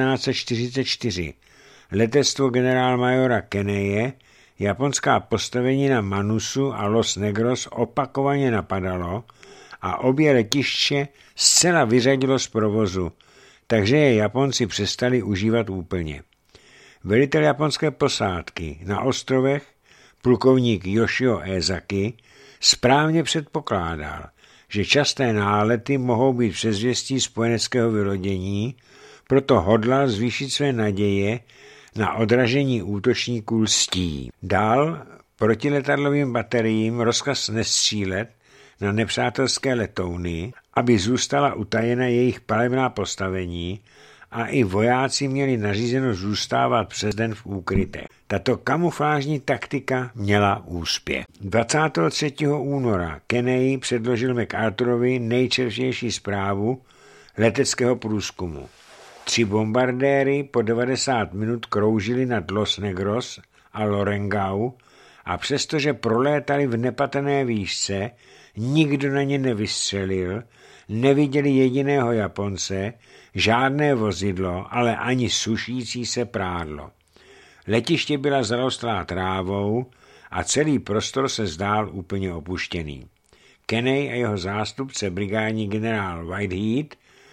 1944 letectvo generálmajora Keneye japonská postavení na Manusu a Los Negros opakovaně napadalo a obě letiště zcela vyřadilo z provozu, takže je Japonci přestali užívat úplně. Velitel japonské posádky na ostrovech, plukovník Yoshio Ezaki, správně předpokládal, že časté nálety mohou být předzvěstí spojeneckého vylodění, proto hodlal zvýšit své naděje na odražení útočníků lstí. Dal protiletadlovým bateriím rozkaz nestřílet na nepřátelské letouny, aby zůstala utajena jejich palebná postavení a i vojáci měli nařízeno zůstávat přes den v úkrytech. Tato kamuflážní taktika měla úspěch. 23. února Kennedy předložil MacArthurovi nejčerstvější zprávu leteckého průzkumu. 3 bombardéry po 90 minut kroužily nad Los Negros a Lorengau a přestože prolétali v nepatrné výšce, nikdo na ně nevystřelil, neviděli jediného Japonce, žádné vozidlo, ale ani sušící se prádlo. Letiště byla zarostlá trávou a celý prostor se zdál úplně opuštěný. Kennedy a jeho zástupce brigádní generál Whitehead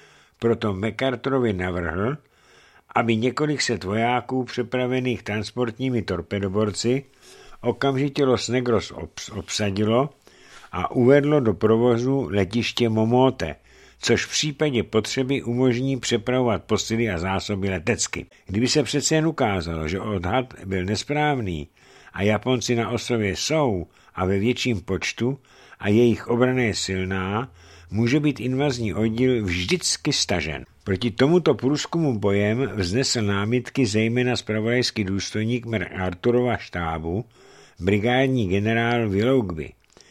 proto MacArthurovi navrhl, aby několik set vojáků přepravených transportními torpedoborci okamžitě Los Negros obsadilo a uvedlo do provozu letiště Momote, což v případě potřeby umožní přepravovat posily a zásoby letecky. Kdyby se přece jen ukázalo, že odhad byl nesprávný a Japonci na ostrově jsou a ve větším počtu a jejich obrana je silná, může být invazní oddíl vždycky stažen. Proti tomuto průzkumu bojem vznesl námitky zejména zpravodajský důstojník MacArthurova štábu, brigádní generál Willoughby,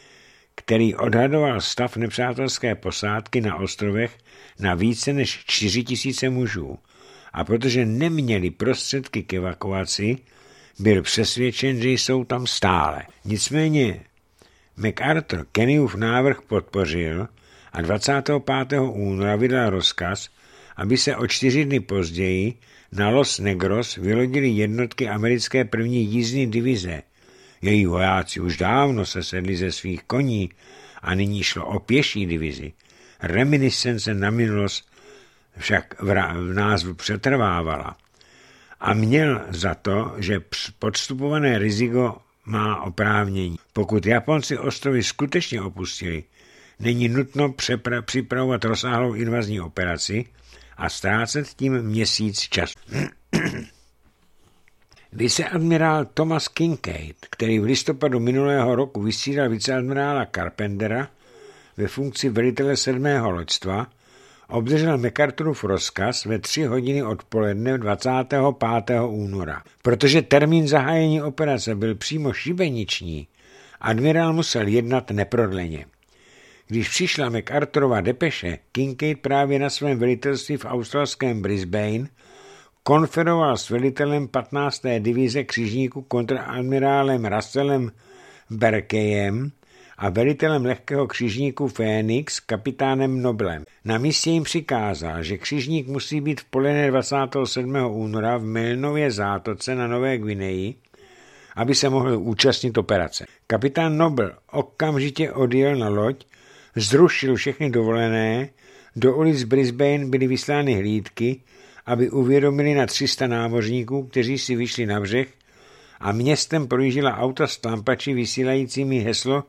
který odhadoval stav nepřátelské posádky na ostrovech na více než 4000 mužů a protože neměli prostředky k evakuaci, byl přesvědčen, že jsou tam stále. Nicméně MacArthur Kennedyův návrh podpořil a 25. února vydal rozkaz, aby se o 4 dny později na Los Negros vylodily jednotky americké první jízdní divize. Její vojáci už dávno se sedli ze svých koní a nyní šlo o pěší divizi. Reminiscence na minulost však v názvu přetrvávala. A měl za to, že podstupované riziko má oprávnění. Pokud Japonci ostrovy skutečně opustili, není nutno připravovat rozsáhlou invazní operaci a ztrácet tím měsíc času. Viceadmirál Thomas Kinkaid, který v listopadu minulého roku vysílal viceadmirála Carpentera ve funkci velitele 7. loďstva, obdržel MacArthurův rozkaz ve 3 hodiny odpoledne 25. února. Protože termín zahájení operace byl přímo šibeniční, admirál musel jednat neprodleně. Když přišla MacArthurova depeše, Kinkaid právě na svém velitelství v australském Brisbane konferoval s velitelem 15. divize křižníků kontraadmirálem Russellem Berkeyem a velitelem lehkého křižníku Phoenix kapitánem Noblem. Na místě jim přikázal, že křižník musí být v poledne 27. února v Milnově zátoce na Nové Guineji, aby se mohl účastnit operace. Kapitán Noble okamžitě odjel na loď, zrušil všechny dovolené, do ulic Brisbane byly vyslány hlídky, aby uvědomili na 300 námořníků, kteří si vyšli na břeh, a městem projížděla auta s tlampači vysílajícími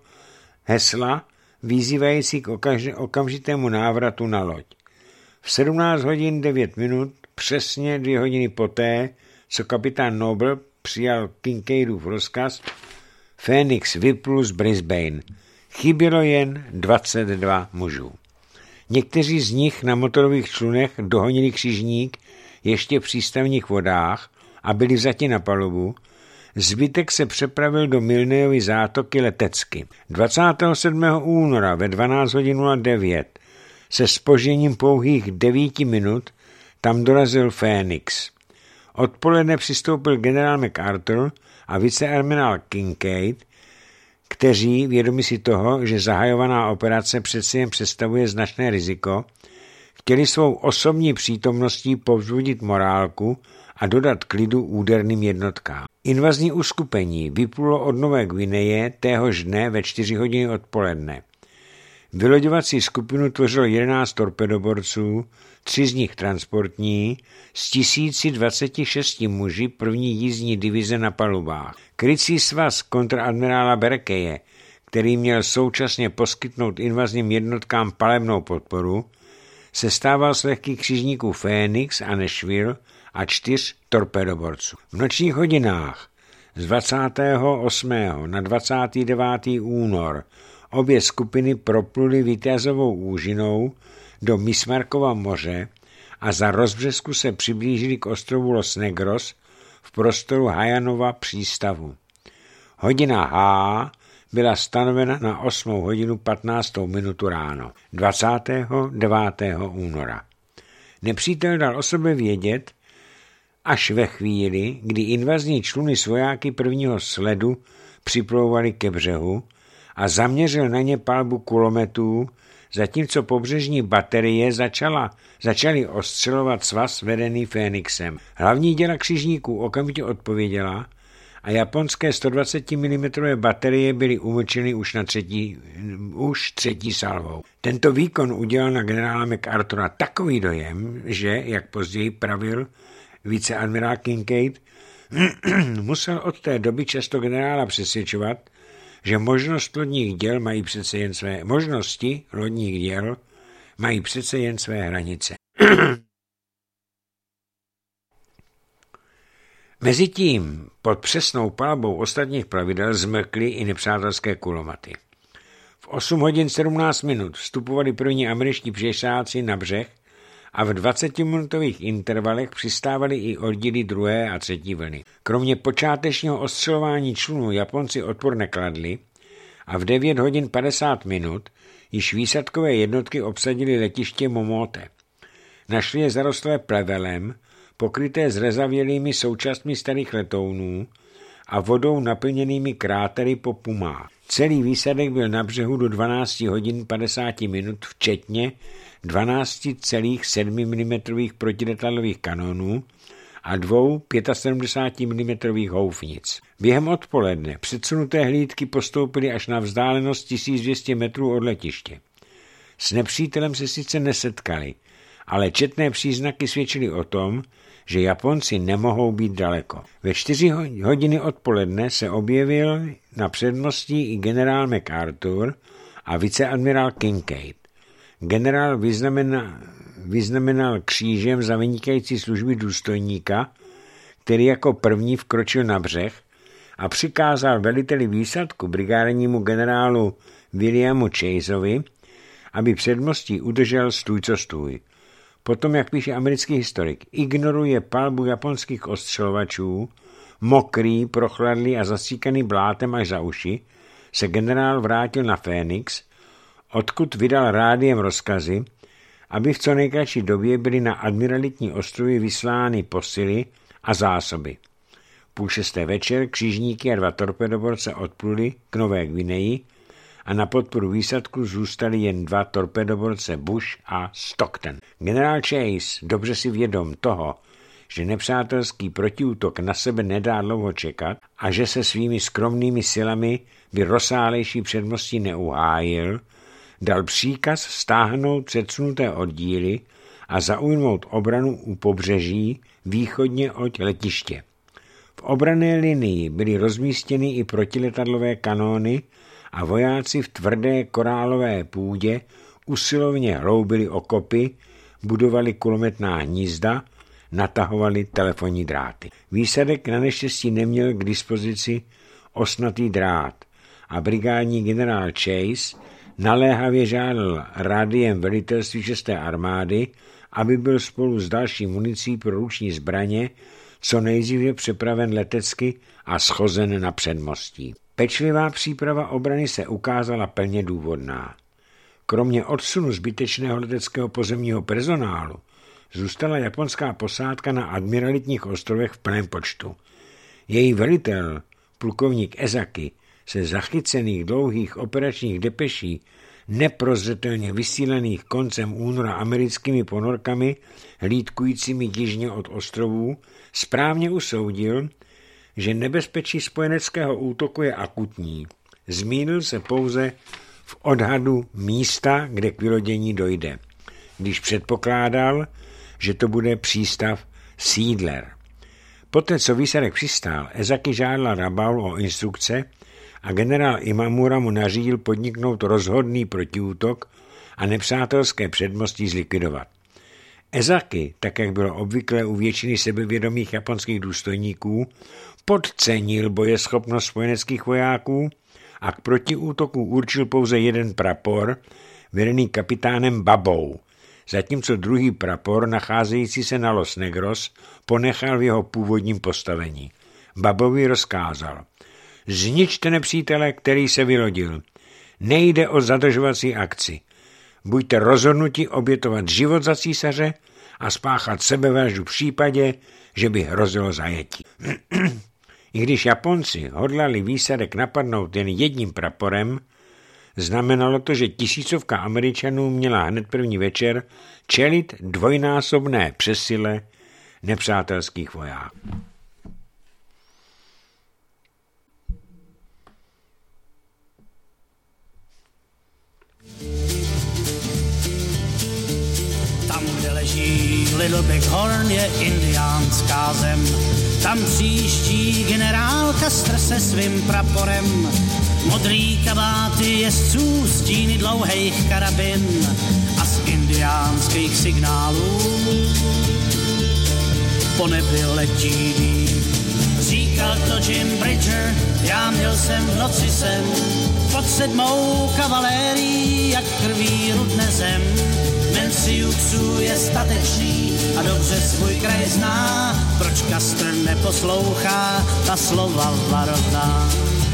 hesla vyzývající k okamžitému návratu na loď. V 17 hodin 9 minut, přesně 2 hodiny poté, co kapitán Noble přijal Kinkaidův rozkaz, Phoenix vyplul z Brisbane. Chybělo jen 22 mužů. Někteří z nich na motorových člunech dohonili křižník ještě v přístavních vodách a byli vzati na palubu. Zbytek se přepravil do Milneovy zátoky letecky. 27. února ve 12:09 se zpožděním pouhých 9 minut tam dorazil Phoenix. Odpoledne přistoupil generál MacArthur a viceadmirál Kinkaid, kteří, vědomi si toho, že zahajovaná operace přece jen představuje značné riziko, chtěli svou osobní přítomností povzbudit morálku a dodat klidu úderným jednotkám. Invazní uskupení vyplulo od Nové Guineje téhož dne ve 4 hodiny odpoledne. Vyloďovací skupinu tvořilo 11 torpedoborců, 3 z nich transportní, s 1026 muži první jízdní divize na palubách. Krycí svaz kontradmirála Berkeje, který měl současně poskytnout invazním jednotkám palebnou podporu, se stával z lehkých křižníků Phoenix a Nashville a 4 torpedoborců. V nočních hodinách z 28. na 29. únor obě skupiny propluly Vítězovou úžinou do Bismarckova moře a za rozbřesku se přiblížili k ostrovu Los Negros v prostoru Haianova přístavu. Hodina H byla stanovena na 8 hodinu 15 minutu ráno 29. února. Nepřítel dal o sobě vědět až ve chvíli, kdy invazní čluny s vojáky prvního sledu připlouvaly ke břehu a zaměřil na ně palbu kulometů, zatímco pobřežní baterie začaly ostřelovat svaz vedený Phoenixem. Hlavní děla křižníků okamžitě odpověděla a japonské 120 mm baterie byly umlčeny už třetí salvou. Tento výkon udělal na generála MacArthura takový dojem, že, jak později pravil viceadmirál Kinkaid, musel od té doby často generála přesvědčovat, že možnosti lodních děl mají přece jen své hranice. Mezitím pod přesnou palbou ostatních plavidel zmrkly i nepřátelské kulomaty. V 8 hodin 17 minut vstupovali první američtí pěšáci na břeh a v 20-minutových intervalech přistávali i oddíly 2. a 3. vlny. Kromě počátečního ostřelování člunů Japonci odpor nekladli a v 9 hodin 50 minut již výsadkové jednotky obsadili letiště Momote. Našli je zarostlé plevelem, pokryté zrezavělými součástmi starých letounů a vodou naplněnými krátery po pumách. Celý výsadek byl na břehu do 12 hodin 50 minut, včetně 12,7 mm protiletadlových kanonů a 2 75 mm houfnic. Během odpoledne předsunuté hlídky postoupily až na vzdálenost 1200 metrů od letiště. S nepřítelem se sice nesetkali, ale četné příznaky svědčily o tom, že Japonci nemohou být daleko. Ve 4 hodiny odpoledne se objevil na předmostí i generál MacArthur a viceadmirál Kinkaid. Generál vyznamenal křížem za vynikající služby důstojníka, který jako první vkročil na břeh a přikázal veliteli výsadku brigádnímu generálu Williamu Chaseovi, aby předmostí udržel stůj co stůj. Potom, jak píše americký historik, ignoruje palbu japonských ostřelovačů, mokrý, prochladlý a zasíkaný blátem až za uši, se generál vrátil na Phoenix, odkud vydal rádiem rozkazy, aby v co nejkratší době byly na admiralitní ostrovy vyslány posily a zásoby. 5:30 večer křižníky a 2 torpedoborce odpluli k Nové Gvineji a na podporu výsadku zůstali jen 2 torpedoborce Bush a Stockton. Generál Chase, dobře si vědom toho, že nepřátelský protiútok na sebe nedá dlouho čekat a že se svými skromnými silami by rozsálejší předmostí neuhájil, dal příkaz stáhnout předsunuté oddíly a zaujmout obranu u pobřeží východně od letiště. V obranné linii byly rozmístěny i protiletadlové kanóny a vojáci v tvrdé korálové půdě usilovně hloubili okopy, budovali kulometná hnízda, natahovali telefonní dráty. Výsadek na neštěstí neměl k dispozici osnatý drát a brigádní generál Chase naléhavě žádal rádiem velitelství 6. armády, aby byl spolu s další municí pro ruční zbraně co nejdříve přepraven letecky a schozen na předmostí. Pečlivá příprava obrany se ukázala plně důvodná. Kromě odsunu zbytečného leteckého pozemního personálu zůstala japonská posádka na admiralitních ostrovech v plném počtu. Její velitel, plukovník Ezaki, se zachycených dlouhých operačních depeší, neprozřetelně vysílených koncem února americkými ponorkami, hlídkujícími jižně od ostrovů, správně usoudil, že nebezpečí spojeneckého útoku je akutní. Zmínil se pouze v odhadu místa, kde k vylodění dojde, když předpokládal, že to bude přístav Siedler. Poté, co výsadek přistál, Ezaki žádal Rabaul o instrukce a generál Imamura mu nařídil podniknout rozhodný protiútok a nepřátelské předmostí zlikvidovat. Ezaki, tak jak bylo obvyklé u většiny sebevědomých japonských důstojníků, podcenil bojeschopnost spojeneckých vojáků a k protiútoku určil pouze jeden prapor, vedený kapitánem Babou, zatímco druhý prapor, nacházející se na Los Negros, ponechal v jeho původním postavení. Babovi rozkázal: zničte nepřítele, který se vylodil. Nejde o zadržovací akci. Buďte rozhodnuti obětovat život za císaře a spáchat sebevraždu v případě, že by hrozilo zajetí. I když Japonci hodlali výsadek napadnout jen jedním praporem, znamenalo to, že 1000 Američanů měla hned první večer čelit dvojnásobné přesile nepřátelských vojáků. Tam, kde leží Little Big Horn, je indiánská zem. Tam příští generál Custer se svým praporem. Modrý kabáty jezdců, stíny dlouhých karabin a z indiánských signálů po nebi letí dým. Říkal to Jim Bridger, já měl jsem v noci sen pod 7. kavalérií, jak krví rudne zem. Menciuxu je statečný a dobře svůj kraj zná, proč Custer neposlouchá ta slova varovná.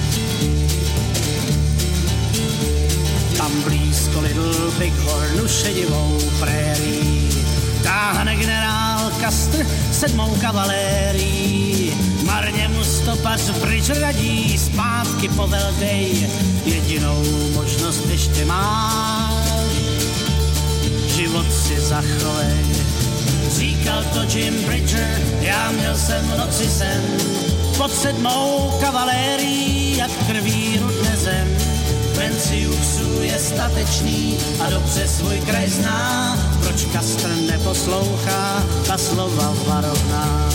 Tam blízko Little Big Hornu šedivou prérii táhne generál Custer 7. kavalérii. Marně mu stopař Bridger radí, zpátky poveldej, jedinou možnost ještě máš, život si zachovej. Říkal to Jim Bridger, já měl jsem v noci sen pod 7. kavalérii, jak krví rudne zem. Menciuxu je statečný a dobře svůj kraj zná, proč Custer neposlouchá ta slova varovná.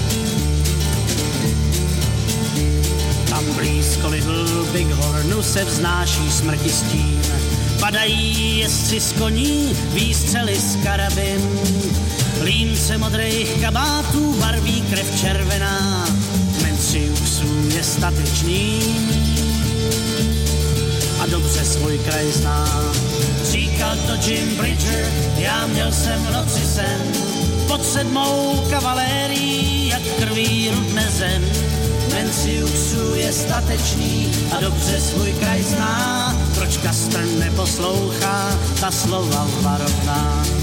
Tam blízko Little Big Hornu se vznáší smrtistín, padají jezdci z koní, výstřely z karabin. Límce modrých kabátů barví krev červená, Menciusů je statečný a dobře svůj kraj zná. Říkal to Jim Bridger, já měl jsem v noci sen, pod 7. kavalérií, jak krví rudne zem. Menciusů je statečný a dobře svůj kraj zná, proč Kastr neposlouchá ta slova varovná.